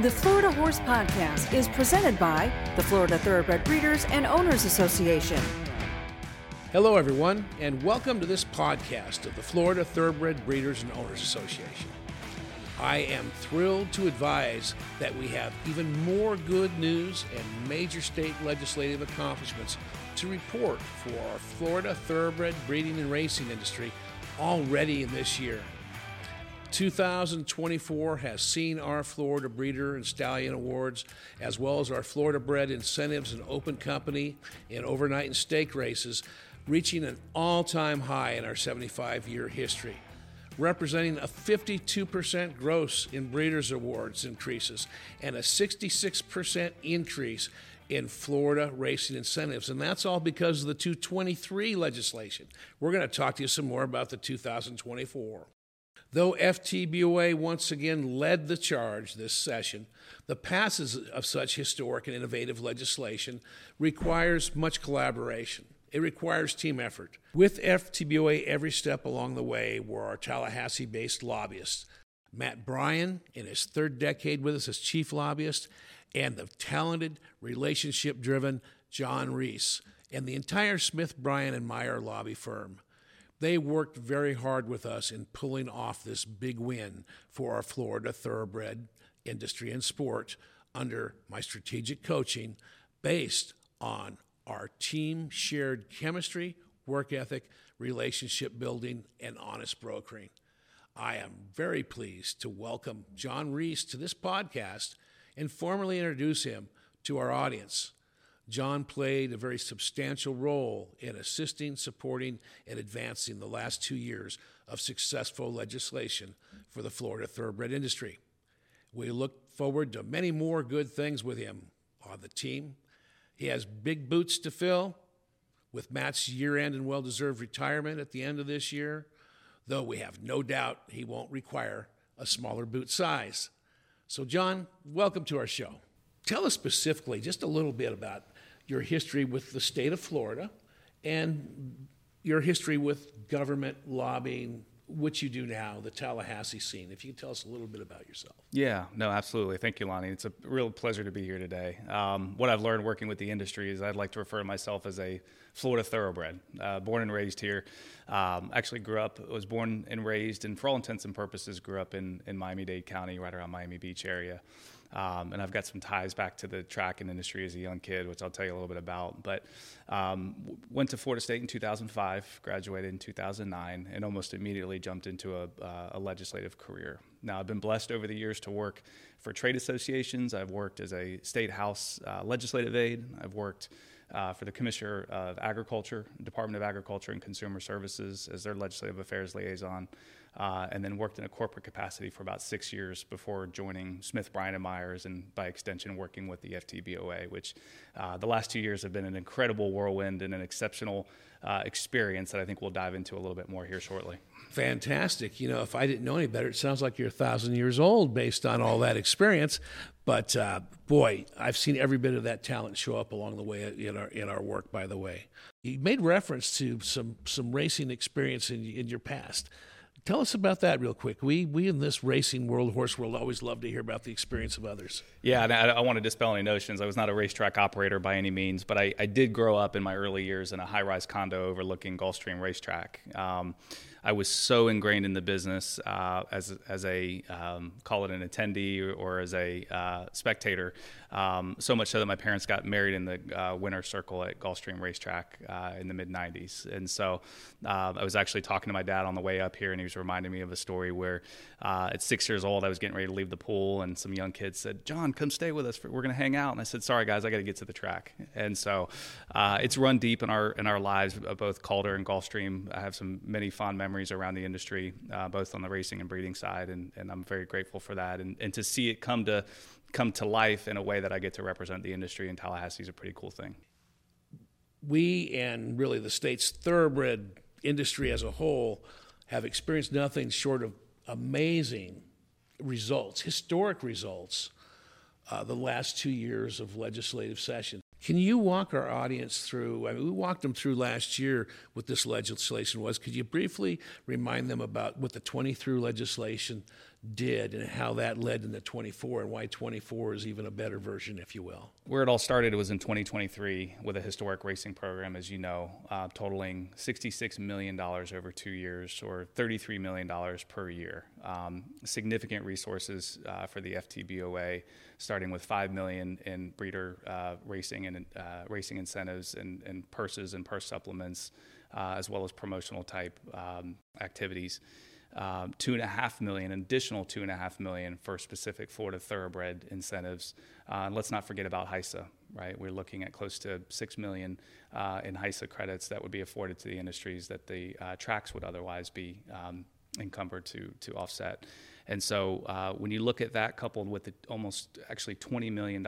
The Florida Horse Podcast is presented by the Florida Thoroughbred Breeders and Owners Association. Hello, everyone, and welcome to this podcast of the Florida Thoroughbred Breeders and Owners Association. I am thrilled to advise that we have even more good news and major state legislative accomplishments to report for our Florida thoroughbred breeding and racing industry already in this year. 2024 has seen our Florida Breeder and Stallion Awards, as well as our Florida Bred Incentives and Open Company and Overnight and Stake races, reaching an all-time high in our 75-year history, representing a 52% gross in Breeders' Awards increases and a 66% increase in Florida racing incentives. And that's all because of the 223 legislation. We're going to talk to you some more about the 2024. Though FTBOA once again led the charge this session, the passage of such historic and innovative legislation requires much collaboration. It requires team effort. With FTBOA every step along the way were our Tallahassee-based lobbyists, Matt Bryan in his third decade with us as chief lobbyist, and the talented, relationship-driven John Reese, and the entire Smith, Bryan, and Meyer lobby firm. They worked very hard with us in pulling off this big win for our Florida thoroughbred industry and sport under my strategic coaching based on our team shared chemistry, work ethic, relationship building, and honest brokering. I am very pleased to welcome John Reese to this podcast and formally introduce him to our audience. John played a very substantial role in assisting, supporting, and advancing the last 2 years of successful legislation for the Florida thoroughbred industry. We look forward to many more good things with him on the team. He has big boots to fill with Matt's year-end and well-deserved retirement at the end of this year, though we have no doubt he won't require a smaller boot size. So, John, welcome to our show. Tell us specifically just a little bit about your history with the state of Florida and your history with government lobbying, which you do now, the Tallahassee scene. If you can tell us a little bit about yourself. Yeah, no, absolutely. Thank you, Lonnie. It's a real pleasure to be here today. What I've learned working with the industry is I'd like to refer to myself as a Florida thoroughbred, born and raised here. Actually was born and raised, and for all intents and purposes, grew up in Miami-Dade County, right around Miami Beach area. And I've got some ties back to the track and industry as a young kid, which I'll tell you a little bit about. But went to Florida State in 2005, graduated in 2009, and almost immediately jumped into a legislative career. Now, I've been blessed over the years to work for trade associations. I've worked as a state house legislative aide. I've worked for the Commissioner of Agriculture, Department of Agriculture and Consumer Services as their legislative affairs liaison. And then worked in a corporate capacity for about 6 years before joining Smith, Bryan, and Myers, and by extension working with the FTBOA, which the last 2 years have been an incredible whirlwind and an exceptional experience that I think we'll dive into a little bit more here shortly. Fantastic. You know, if I didn't know any better, it sounds like you're 1,000 years old based on all that experience. But boy, I've seen every bit of that talent show up along the way in our work, by the way. You made reference to some racing experience in your past. Tell us about that real quick. We in this racing world, horse world, always love to hear about the experience of others. Yeah, and I want to dispel any notions. I was not a racetrack operator by any means, but I did grow up in my early years in a high-rise condo overlooking Gulfstream Racetrack. I was so ingrained in the business as a call it an attendee or as a spectator, so much so that my parents got married in the winner's circle at Gulfstream Racetrack in the mid-'90s. And so I was actually talking to my dad on the way up here, and he was reminding me of a story where at 6 years old, I was getting ready to leave the pool, and some young kids said, "John, come stay with us. We're going to hang out." And I said, "Sorry, guys, I got to get to the track." And so it's run deep in our lives, both Calder and Gulfstream. I have many fond memories around the industry, both on the racing and breeding side, and I'm very grateful for that. And to see it come to life in a way that I get to represent the industry in Tallahassee is a pretty cool thing. We and really the state's thoroughbred industry as a whole have experienced nothing short of amazing results, historic results, the last 2 years of legislative session. Can you walk our audience through, we walked them through last year what this legislation was. Could you briefly remind them about what the 23 legislation did and how that led into 24 and why 24 is even a better version, if you will. Where it all started was in 2023 with a historic racing program, as you know, totaling $66 million over 2 years, or $33 million per year. Significant resources for the FTBOA, starting with $5 million in breeder racing and racing incentives and purses and purse supplements, as well as promotional type activities. $2.5 million, additional $2.5 million for specific Florida thoroughbred incentives. Let's not forget about HISA, right? We're looking at close to $6 million in HISA credits that would be afforded to the industries that the tracks would otherwise be encumbered to offset. And so when you look at that coupled with the almost actually $20 million,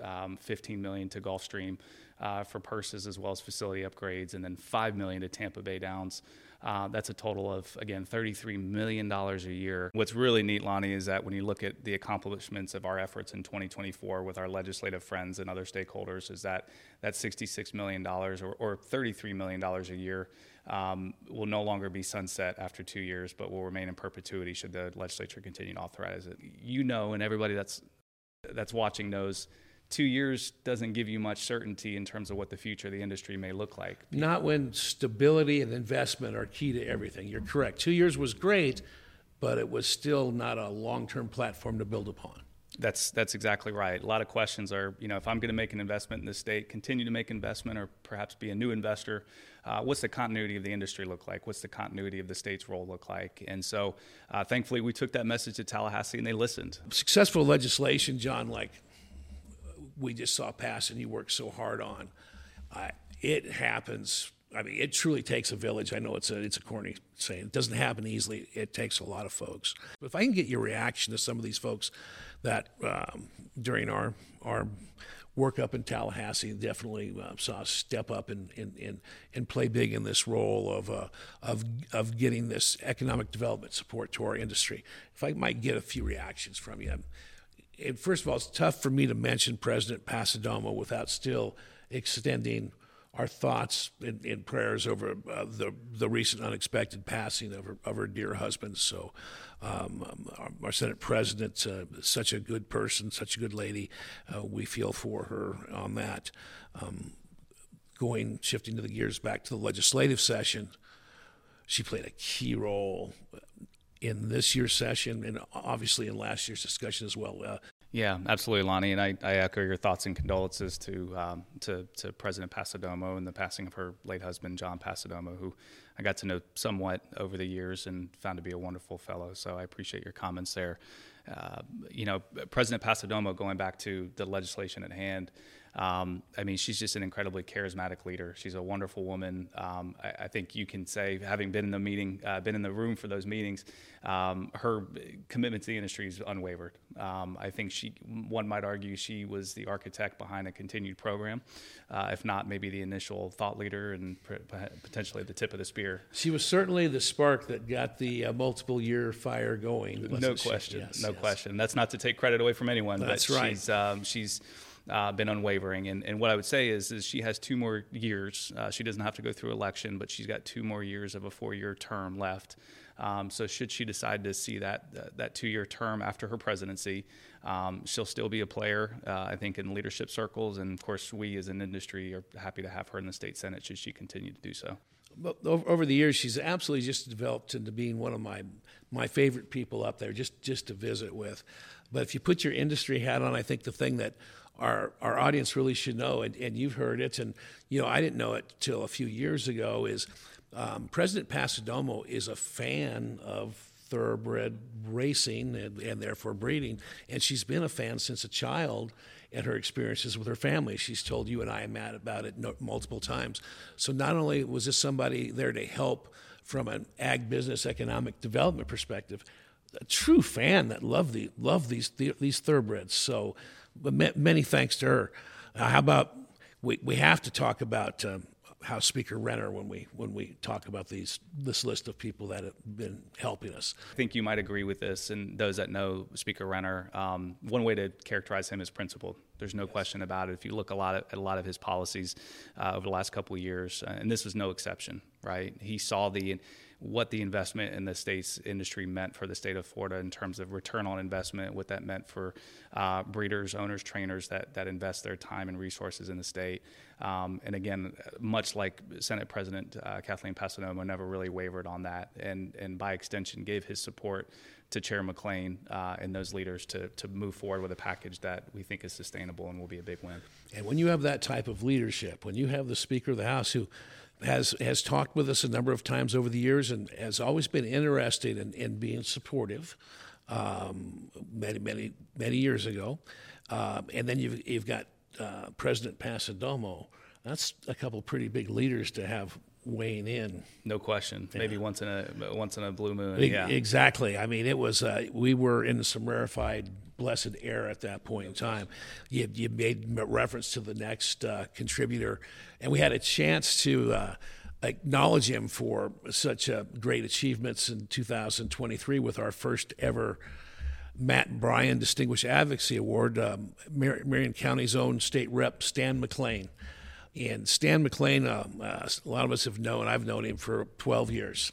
$15 million to Gulfstream for purses as well as facility upgrades, and then $5 million to Tampa Bay Downs, that's a total of, again, $33 million a year. What's really neat, Lonnie, is that when you look at the accomplishments of our efforts in 2024 with our legislative friends and other stakeholders, is that $66 million or $33 million a year will no longer be sunset after 2 years, but will remain in perpetuity should the legislature continue to authorize it. You know, and everybody that's watching knows, 2 years doesn't give you much certainty in terms of what the future of the industry may look like. Not when stability and investment are key to everything. You're correct. 2 years was great, but it was still not a long-term platform to build upon. That's exactly right. A lot of questions are, if I'm going to make an investment in this state, continue to make investment, or perhaps be a new investor, what's the continuity of the industry look like? What's the continuity of the state's role look like? And so thankfully we took that message to Tallahassee and they listened. Successful legislation, John, like we just saw pass and you worked so hard on, it happens. I mean, it truly takes a village. I know it's a corny saying. It doesn't happen easily. It takes a lot of folks. But if I can get your reaction to some of these folks that during our work up in Tallahassee definitely saw us step up and play big in this role of getting this economic development support to our industry. If I might get a few reactions from you. And first of all, it's tough for me to mention President Passidomo without still extending our thoughts and prayers over the recent unexpected passing of her dear husband. So our Senate President, such a good person, such a good lady. We feel for her on that. Shifting to the gears back to the legislative session, she played a key role in this year's session and obviously in last year's discussion as well. Yeah, absolutely, Lonnie, and I echo your thoughts and condolences to President Passidomo and the passing of her late husband, John Passidomo, who I got to know somewhat over the years and found to be a wonderful fellow. So I appreciate your comments there. President Passidomo, going back to the legislation at hand, I mean, she's just an incredibly charismatic leader. She's a wonderful woman. I think you can say, having been in the meeting, been in the room for those meetings, her commitment to the industry is unwavered. I think one might argue she was the architect behind a continued program, if not maybe the initial thought leader and potentially the tip of the spear. She was certainly the spark that got the multiple year fire going. No question. No question. That's not to take credit away from anyone. That's but right. She's been unwavering. And what I would say is she has 2 more years. She doesn't have to go through election, but she's got 2 more years of a 4-year term left. So should she decide to see that 2-year term after her presidency, she'll still be a player, I think, in leadership circles. And, of course, we as an industry are happy to have her in the state Senate should she continue to do so. But over the years, she's absolutely just developed into being one of my favorite people up there, just to visit with. But if you put your industry hat on, I think the thing that our audience really should know, and you've heard it, and I didn't know it till a few years ago, is President Passidomo is a fan of thoroughbred racing and therefore breeding, and she's been a fan since a child. And her experiences with her family, she's told you and I, Matt, about it multiple times. So not only was this somebody there to help from an ag business economic development perspective, a true fan that loved these thoroughbreds. So many thanks to her. How about we have to talk about House Speaker Renner when we talk about this list of people that have been helping us. I think you might agree with this, and those that know Speaker Renner, one way to characterize him is principled. There's no question about it. If you look at a lot of his policies over the last couple of years, and this was no exception, right? He saw what the investment in the state's industry meant for the state of Florida in terms of return on investment, what that meant for breeders, owners, trainers that invest their time and resources in the state. And again, much like Senate President Kathleen Passidomo never really wavered on that, and by extension gave his support to Chair McClain and those leaders to move forward with a package that we think is sustainable and will be a big win. And when you have that type of leadership, when you have the Speaker of the House who has talked with us a number of times over the years and has always been interested in being supportive, many years ago, and then you've got President Passidomo. That's a couple pretty big leaders to have weighing in. No question. Yeah. Maybe once in a blue moon. Yeah. Exactly. I mean, it was we were in some rarefied, blessed air at that point in time. You made reference to the next contributor, and we had a chance to acknowledge him for such great achievements in 2023 with our first ever Matt Bryan Distinguished Advocacy Award, Marion County's own state rep, Stan McClain. And Stan McClain, a lot of us have known, I've known him for 12 years.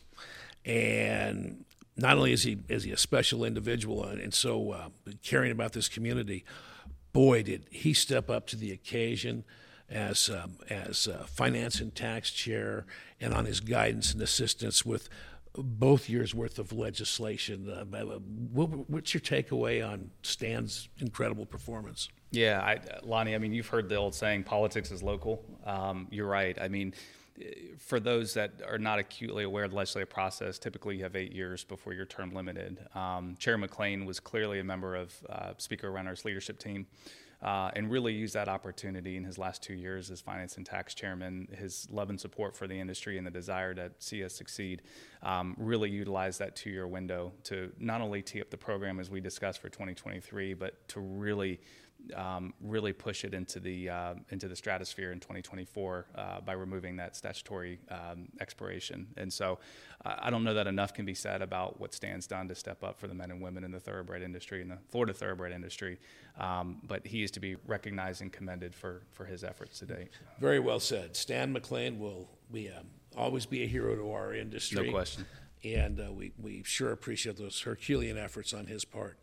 And not only is he a special individual and so caring about this community, boy, did he step up to the occasion as finance and tax chair and on his guidance and assistance with both years' worth of legislation. What's your takeaway on Stan's incredible performance? Yeah, Lonnie, I mean, you've heard the old saying, politics is local. You're right. I mean, for those that are not acutely aware of the legislative process, typically you have 8 years before your term limited. Chair McClain was clearly a member of Speaker Renner's leadership team and really used that opportunity in his last 2 years as finance and tax chairman. His love and support for the industry and the desire to see us succeed really utilized that 2-year window to not only tee up the program as we discussed for 2023, but to really push it into the stratosphere in 2024 by removing that statutory expiration. And so I don't know that enough can be said about what Stan's done to step up for the men and women in the thoroughbred industry, in the Florida thoroughbred industry. But he is to be recognized and commended for his efforts to date. Very well said. Stan McClain will always be a hero to our industry. No question. And we sure appreciate those Herculean efforts on his part.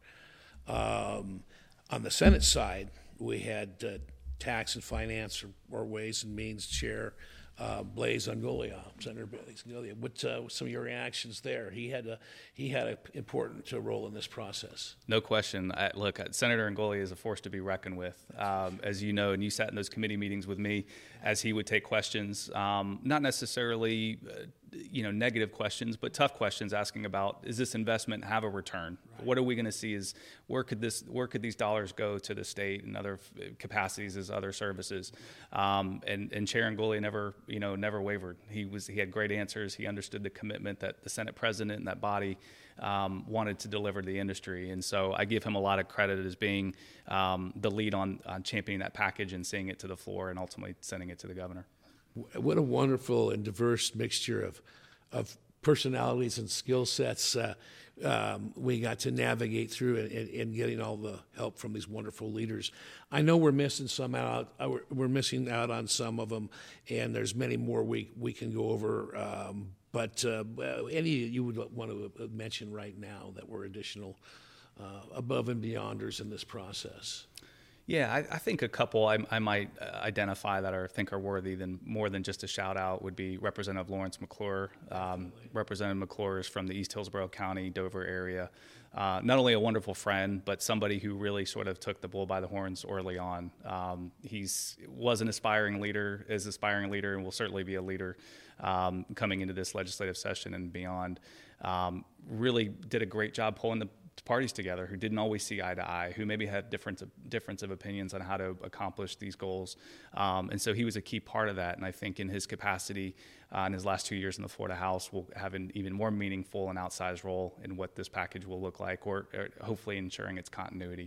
On the Senate side, we had Tax and Finance or Ways and Means Chair Blaise Ongolia, Senator Blaise Ongolia. What some of your reactions there? He had an important role in this process. No question. Look, Senator Ongolia is a force to be reckoned with, as you know, and you sat in those committee meetings with me as he would take questions, not necessarily negative questions, but tough questions asking about, is this investment have a return? Right. What are we going to see is where could these dollars go to the state and other capacities as other services? And Chair Ongolia never wavered. He had great answers. He understood the commitment that the Senate President and that body wanted to deliver to the industry. And so I give him a lot of credit as being the lead on championing that package and seeing it to the floor and ultimately sending it to the governor. What a wonderful and diverse mixture of personalities and skill sets we got to navigate through and getting all the help from these wonderful leaders. I know we're missing some out. We're missing out on some of them, and there's many more we can go over. But any you would want to mention right now that were additional above and beyonders in this process? Yeah, I think a couple I might identify that I think are worthy more than just a shout out would be Representative Lawrence McClure. Representative McClure is from the East Hillsborough County, Dover area. Not only a wonderful friend, but somebody who really sort of took the bull by the horns early on. Was an aspiring leader, is an aspiring leader, and will certainly be a leader coming into this legislative session and beyond. Really did a great job pulling the parties together who didn't always see eye to eye, who maybe had difference of opinions on how to accomplish these goals. And so he was a key part of that. And I think in his capacity in his last 2 years in the Florida House will have an even more meaningful and outsized role in what this package will look like, or hopefully ensuring its continuity.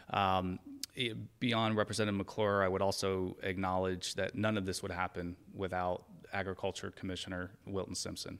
Beyond Representative McClure, I would also acknowledge that none of this would happen without Agriculture Commissioner Wilton Simpson.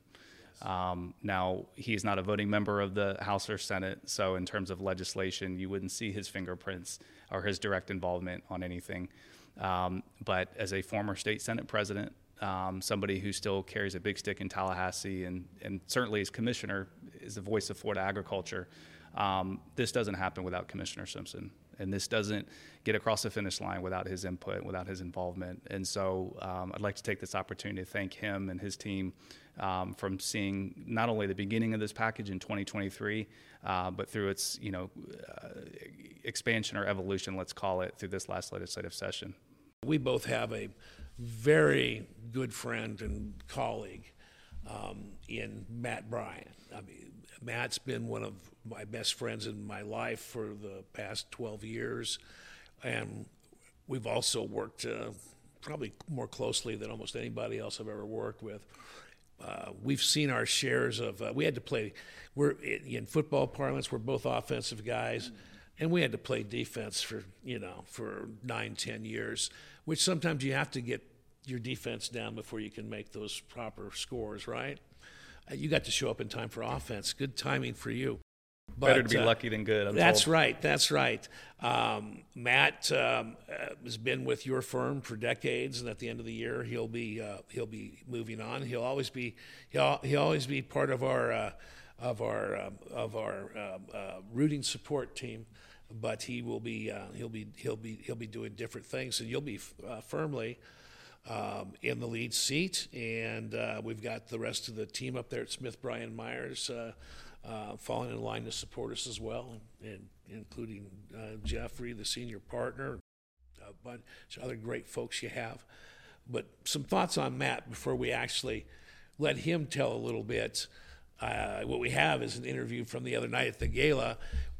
Now, he's not a voting member of the House or Senate, so in terms of legislation, you wouldn't see his fingerprints or his direct involvement on anything. But as a former state Senate president, somebody who still carries a big stick in Tallahassee, and certainly as commissioner is the voice of Florida agriculture. This doesn't happen without Commissioner Simpson, and this doesn't get across the finish line without his input, without his involvement. And so I'd like to take this opportunity to thank him and his team from seeing not only the beginning of this package in 2023, but through its expansion or evolution, let's call it, through this last legislative session. We both have a very good friend and colleague in Matt Bryan. I mean, Matt's been one of my best friends in my life for the past 12 years, and we've also worked probably more closely than almost anybody else I've ever worked with. We've seen our shares of, we had to play, we're in football parlance, we're both offensive guys, and we had to play defense for 9-10 years, which sometimes you have to get your defense down before you can make those proper scores, right? You got to show up in time for offense. Good timing for you. But, better to be lucky than good, I'm That's told. right. That's right. Matt has been with your firm for decades, and at the end of the year, he'll be moving on. He'll always be part of our rooting support team, but he'll be doing different things, and you'll be firmly in the lead seat. And we've got the rest of the team up there at Smith Bryan Myers falling in line to support us as well, and including Jeffrey, the senior partner, a bunch of other great folks you have. But some thoughts on Matt before we actually let him tell a little bit. What we have is an interview from the other night at the gala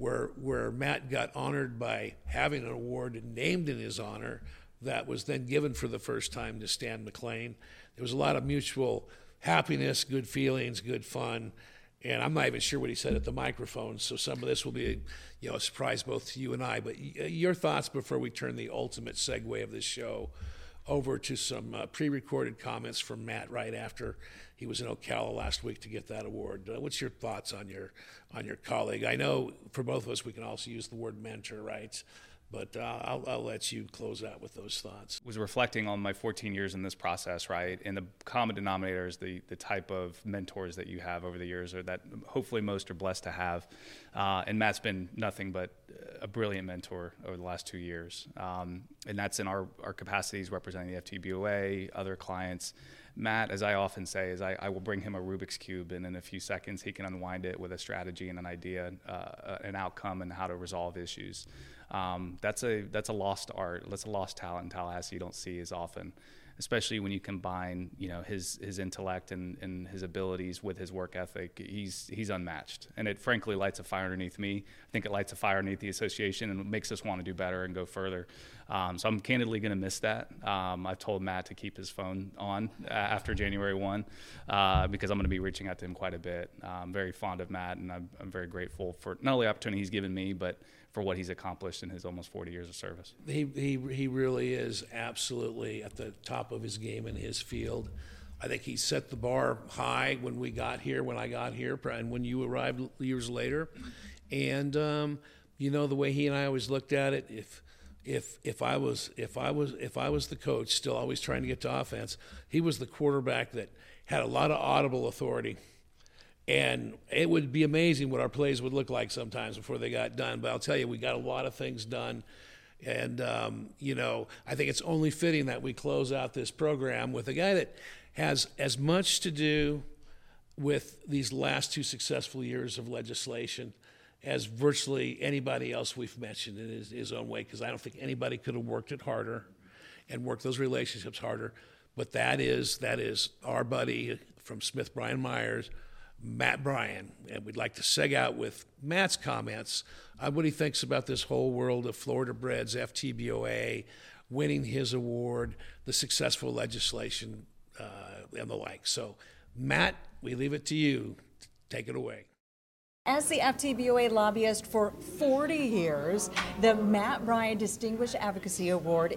where Matt got honored by having an award named in his honor that was then given for the first time to Stan McLean. There was a lot of mutual happiness, good feelings, good fun. And I'm not even sure what he said at the microphone, so some of this will be a surprise both to you and I. But your thoughts before we turn the ultimate segue of this show over to some pre-recorded comments from Matt right after he was in Ocala last week to get that award. What's your thoughts on your colleague? I know for both of us we can also use the word mentor, right? But I'll let you close out with those thoughts. Was reflecting on my 14 years in this process, right? And the common denominator is the type of mentors that you have over the years, or that hopefully most are blessed to have. And Matt's been nothing but a brilliant mentor over the last 2 years. And that's in our capacities representing the FTBOA, other clients. Matt, as I often say, is I will bring him a Rubik's Cube, and in a few seconds he can unwind it with a strategy and an idea, an outcome, and how to resolve issues. That's a lost art. That's a lost talent in Tallahassee you don't see as often, especially when you combine, his intellect and his abilities with his work ethic. He's unmatched, and it frankly lights a fire underneath me. I think it lights a fire underneath the association and makes us want to do better and go further. So I'm candidly going to miss that. I've told Matt to keep his phone on after January 1 because I'm going to be reaching out to him quite a bit. I'm very fond of Matt, and I'm very grateful for not only the opportunity he's given me, but for what he's accomplished in his almost 40 years of service. He really is absolutely at the top of his game in his field. I think he set the bar high when I got here, and when you arrived years later. And the way he and I always looked at it, if I was the coach, still always trying to get to offense, he was the quarterback that had a lot of audible authority. And it would be amazing what our plays would look like sometimes before they got done. But I'll tell you, we got a lot of things done. And, I think it's only fitting that we close out this program with a guy that has as much to do with these last 2 successful years of legislation as virtually anybody else we've mentioned in his own way, because I don't think anybody could have worked it harder and worked those relationships harder. But that is our buddy from Smith Bryan Myers, Matt Bryan, and we'd like to seg out with Matt's comments on what he thinks about this whole world of Florida Breds, FTBOA, winning his award, the successful legislation, and the like. So, Matt, we leave it to you. Take it away. As the FTBOA lobbyist for 40 years, the Matt Bryan Distinguished Advocacy Award is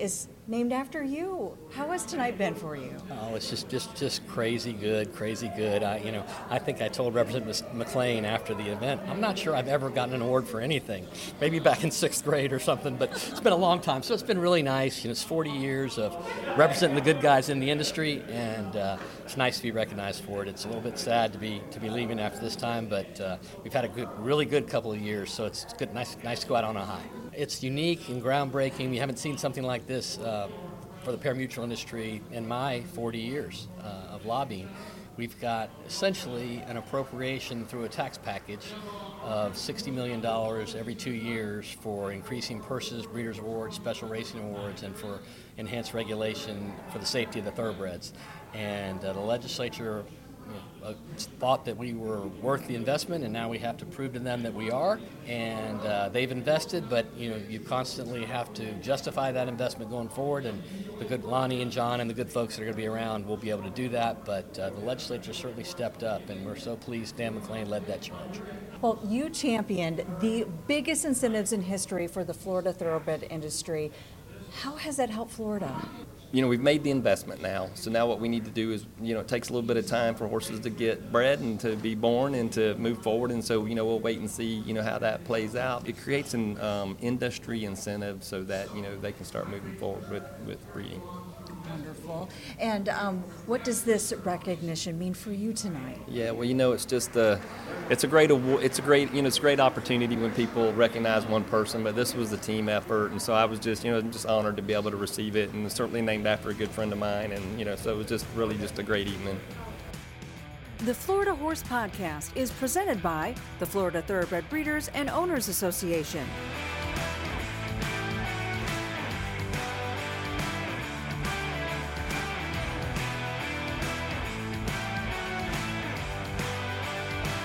named after you. How has tonight been for you? Oh, it's just crazy good. I think I told Representative McLean after the event, I'm not sure I've ever gotten an award for anything. Maybe back in 6th grade or something, but it's been a long time. So it's been really nice. It's 40 years of representing the good guys in the industry, and it's nice to be recognized for it. It's a little bit sad to be leaving after this time, but we've had a really good couple of years, so it's good, nice to go out on a high. It's unique and groundbreaking. We haven't seen something like this for the pari-mutuel industry in my 40 years of lobbying. We've got essentially an appropriation through a tax package of $60 million every 2 years for increasing purses, breeders' awards, special racing awards, and for enhanced regulation for the safety of the thoroughbreds. And the legislature thought that we were worth the investment, and now we have to prove to them that we are. And they've invested, but you constantly have to justify that investment going forward. And the good Lonnie and John and the good folks that are going to be around will be able to do that. But the legislature certainly stepped up, and we're so pleased Dan McLean led that charge. Well, you championed the biggest incentives in history for the Florida thoroughbred industry. How has that helped Florida? We've made the investment now. So now what we need to do is, it takes a little bit of time for horses to get bred and to be born and to move forward. And so, we'll wait and see, how that plays out. It creates an industry incentive so that, they can start moving forward with breeding. Wonderful. And what does this recognition mean for you tonight? Yeah, well, it's just it's a great award. It's a great opportunity when people recognize one person. But this was a team effort, and so I was just honored to be able to receive it, and certainly named after a good friend of mine. And so it was just really just a great evening. The Florida Horse Podcast is presented by the Florida Thoroughbred Breeders and Owners Association.